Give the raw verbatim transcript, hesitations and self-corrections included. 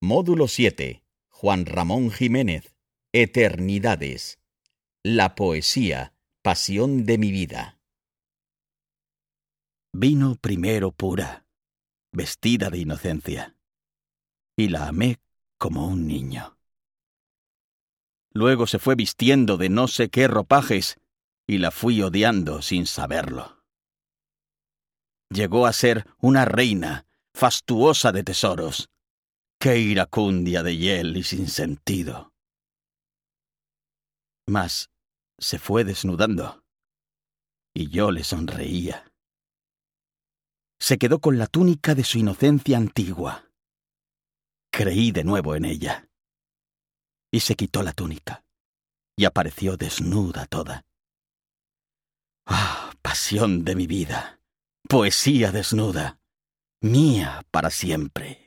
Módulo siete. Juan Ramón Jiménez. Eternidades. La poesía, pasión de mi vida. Vino primero pura, vestida de inocencia, y la amé como un niño. Luego se fue vistiendo de no sé qué ropajes, y la fui odiando sin saberlo. Llegó a ser una reina, fastuosa de tesoros. ¡Qué iracundia de hiel y sin sentido! Mas se fue desnudando, y yo le sonreía. Se quedó con la túnica de su inocencia antigua. Creí de nuevo en ella. Y se quitó la túnica, y apareció desnuda toda. ¡Ah, pasión de mi vida! Poesía desnuda, mía para siempre.